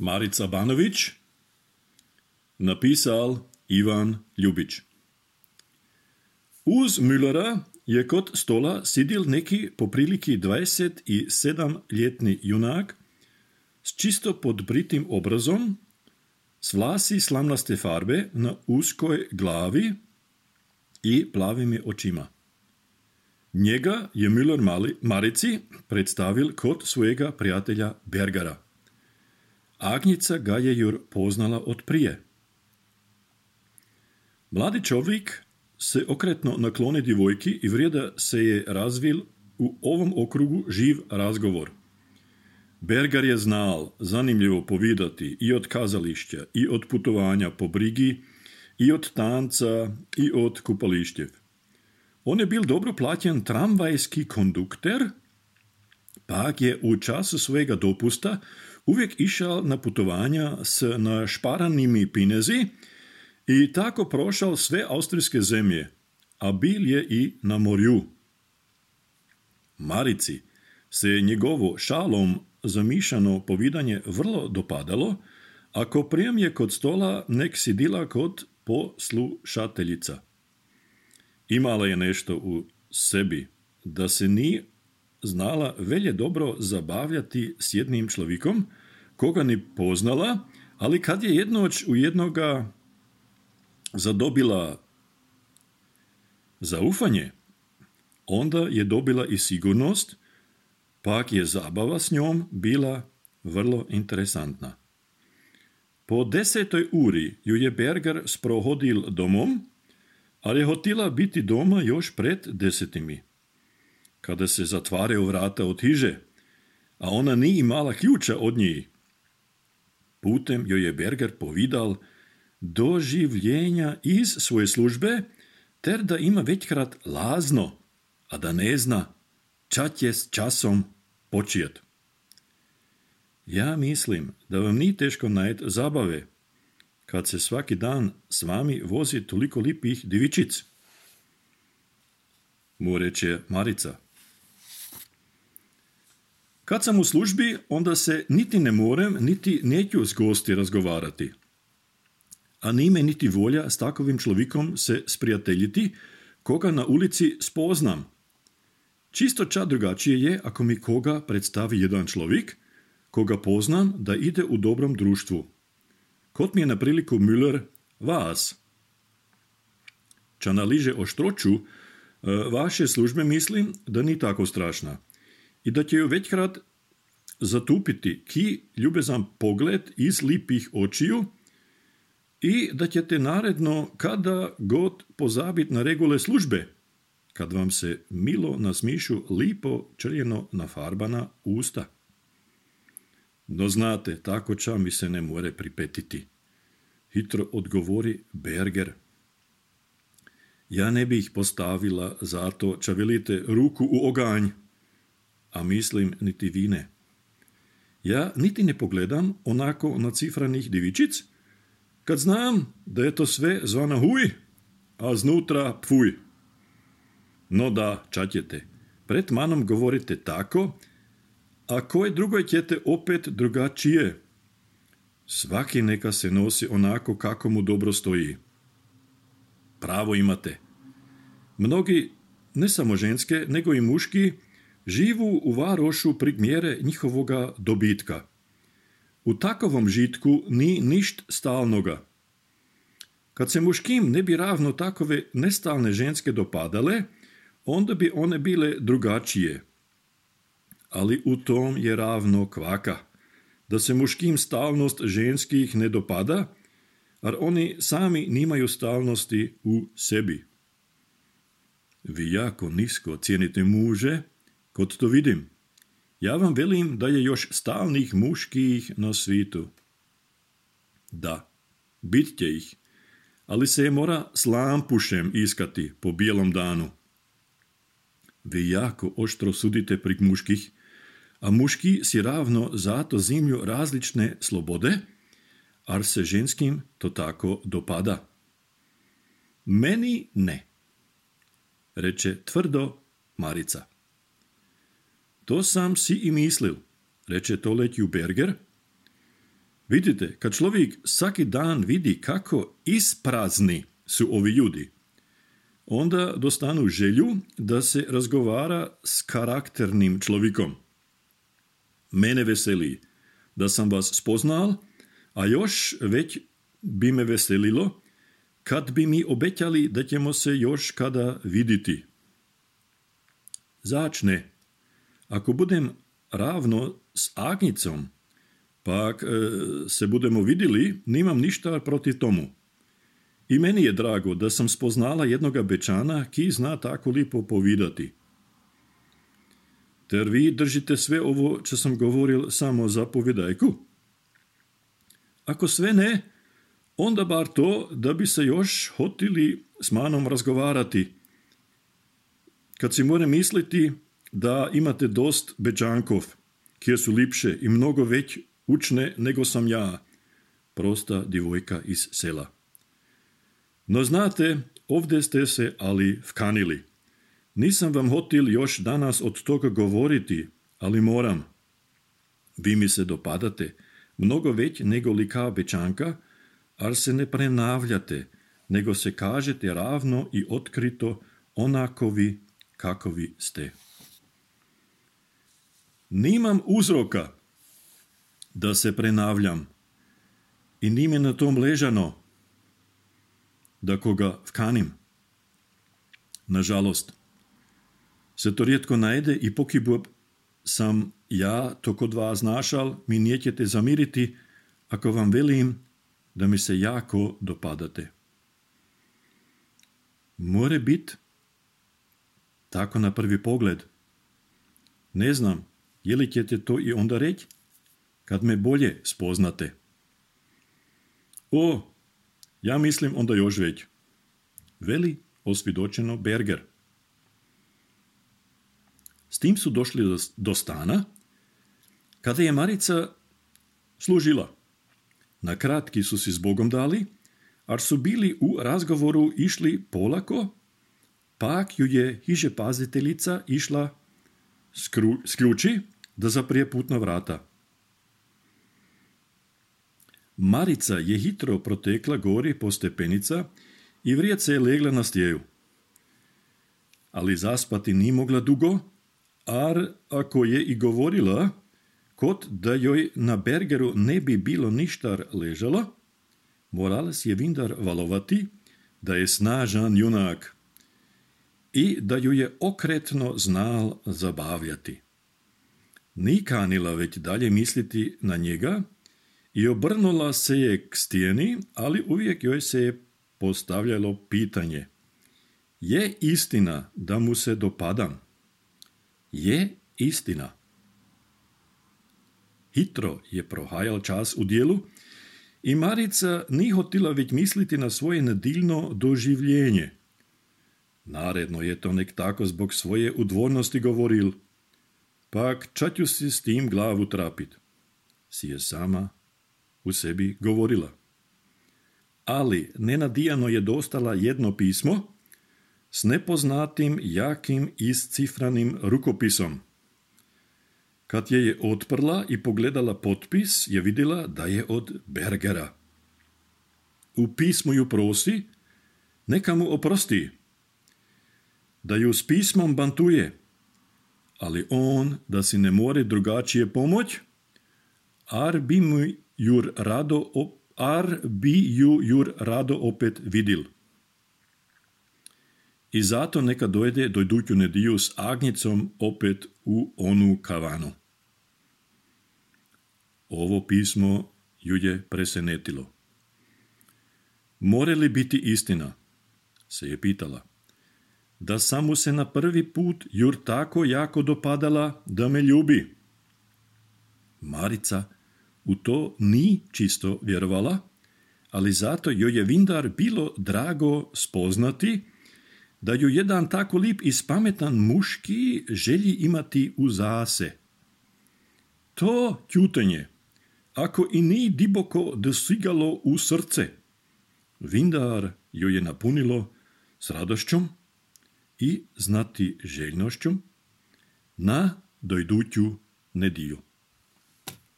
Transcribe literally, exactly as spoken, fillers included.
Marica Banović, napisal Ivan Ljubić. Uz Müllera je kod stola sidil neki popriliki dvadesetsedemletni junak s čisto podbritim obrazom, s vlasi slamnaste farbe na uskoj glavi i plavimi očima. Njega je Müller Marici predstavil kod svojega prijatelja Bergera. Agnica ga je jur poznala od prije. Mladi čovjek se okretno nakloni djevojki i vrijeda se je razvil u ovom okrugu živ razgovor. Berger je znal zanimljivo povidati i od kazališća, i od putovanja po brigi, i od tanca, i od kupalištev. On je bil dobro plaćen tramvajski kondukter, pak je u času svojega dopusta uvijek išao na putovanja s našparanimi pinezi i tako prošao sve austrijske zemlje, a bil je i na morju. Marici se je njegovo šalom zamišano povidanje vrlo dopadalo, ako prijem je kod stola nek sidila kod poslušateljica. Imala je nešto u sebi, da se ni znala velje dobro zabavljati s jednim človekom, koga ni poznala, ali kad je jednoć u jednoga zadobila zaufanje, onda je dobila i sigurnost, pak je zabava s njom bila vrlo interesantna. Po desetoj uri ju je Berger sprohodil domom, ali je hotila biti doma još pred desetimi. Kada se zatvaraju vrata od hiže, a ona ni imala ključa od njih, putem joj je Berger povidal doživljenja iz svoje službe, ter da ima većkrat lazno, a da ne zna čat je s časom počijet. Ja mislim da vam ni teško najet zabave, kad se svaki dan s vami vozi toliko lipih divičic, mu reče Marica. Kad sam u službi, onda se niti ne morem, niti neću s gosti razgovarati. A nime niti volja s takovim človekom se sprijateljiti, koga na ulici spoznam. Čisto čak drugačije je, ako mi koga predstavi jedan človek, koga poznam, da ide u dobrom društvu. Kot mi je na priliku Müller vas. Če analiže oštroču vaše službe, mislim, da ni tako strašna i da će ju većkrat zatupiti ki ljubezan pogled iz lipih očiju i da ćete naredno kada god pozabit na regule službe, kad vam se milo nasmišu lipo črjeno nafarbana usta. No znate, tako ča mi se ne more pripetiti, hitro odgovori Berger. Ja ne bih postavila zato, ča velite ruku u oganj, a mislim niti vi ne. Ja niti ne pogledam onako nacifranih divičic, kad znam da je to sve zvana huj, a znutra pfuj. No da, čaćete, pred manom govorite tako, a koje drugoj ćete opet drugačije. Svaki neka se nosi onako kako mu dobro stoji. Pravo imate. Mnogi, ne samo ženske, nego i muški, živu u varošu prig mjere njihovoga dobitka. U takovom žitku ni ništ stalnoga. Kad se muškim ne bi ravno takove nestalne ženske dopadale, onda bi one bile drugačije. Ali u tom je ravno kvaka, da se muškim stalnost ženskih ne dopada, ar oni sami nimaju stalnosti u sebi. Vi jako nisko cijenite muže, kod to vidim. Ja vam velim da je još stalnih muških na svitu. Da, bit će ih, ali se je mora s lampušem iskati po bijelom danu. Vi jako oštro sudite prig muških, a muški si ravno zato zimlju različne slobode, ar se ženskim to tako dopada. Meni ne, reče tvrdo Marica. To sam si i mislil, reče to letju Berger. Vidite, kad človek svaki dan vidi kako isprazni su ovi ljudi, onda dostanu želju da se razgovara s karakternim človekom. Mene veseli da sam vas spoznal, a još već bi me veselilo kad bi mi obećali da ćemo se još kada vidjeti. Začne. Ako budem ravno s Agnicom, pak e, se budemo vidjeli, nimam ništa protiv tomu. I meni je drago da sam spoznala jednoga Bečana, ki zna tako lipo povidati. Ter vi držite sve ovo, čo sam govoril, samo za povedajku? Ako sve ne, onda bar to, da bi se još hotili s manom razgovarati. Kad si moram misliti da imate dost Bečankov, kjer su lipše i mnogo već učne nego sam ja, prosta divojka iz sela. No znate, ovdje ste se ali vkanili. Nisam vam hotil još danas od toga govoriti, ali moram. Vi mi se dopadate, mnogo već nego li kao Bečanka, ar se ne prenavljate, nego se kažete ravno i otkrito onakovi kakovi ste. Nimam uzroka da se prenavljam i nime na tom ležano da koga vkanim. Nažalost, se to rijetko najde i pokibu sam ja to kod vas našal, mi nećete zamiriti ako vam velim da mi se jako dopadate. More bit tako na prvi pogled. Ne znam, je li ćete to i onda reći kad me bolje spoznate. O, ja mislim onda još već. Veli osvjedočeno Berger. S tim su došli do, do stana, kada je Marica služila. Na kratki su si s Bogom dali, ar su bili u razgovoru išli polako, pak ju je hiže paziteljica išla skru, sključi da zaprije putna vrata. Marica je hitro protekla gori po stepenica i vrijet se je legla na stjeju. Ali zaspati ni mogla dugo, ar ako je i govorila, kot da joj na Bergeru ne bi bilo ništa ležalo, morala si je vindar valovati da je snažan junak i da ju je okretno znal zabavljati. Ni kanila već dalje misliti na njega i obrnula se je k stijeni, ali uvijek joj se je postavljalo pitanje. Je istina da mu se dopadam? Je istina. Hitro je prohajal čas u dijelu i Marica ni hotila već misliti na svoje nedilno doživljenje. Naredno je to nek tako zbog svoje udvornosti govoril, pak čaću si s tim glavu trapit, si je sama u sebi govorila. Ali nenadijano je dostala jedno pismo s nepoznatim, jakim iscifranim rukopisom. Kad je je otprla i pogledala potpis, je vidjela da je od Bergera. U pismu ju prosi, neka mu oprosti, da ju s pismom bantuje, ali on da si ne more drugačije pomoć, ar bi mu jur rado, ar bi ju jur rado opet vidil. I zato neka dojde do iduću nediju s Agnicom opet u onu kavanu. Ovo pismo ju je presenetilo. More li biti istina, se je pitala, da sam mu se na prvi put jur tako jako dopadala da me ljubi? Marica u to ni čisto vjerovala, ali zato joj je vindar bilo drago spoznati da ju jedan tako lip i spametan muški želji imati u zase. To ćutenje, ako i ni diboko dosigalo u srce, vindar ju je napunilo s radošćom i znati željnošćom na dojduću nediju.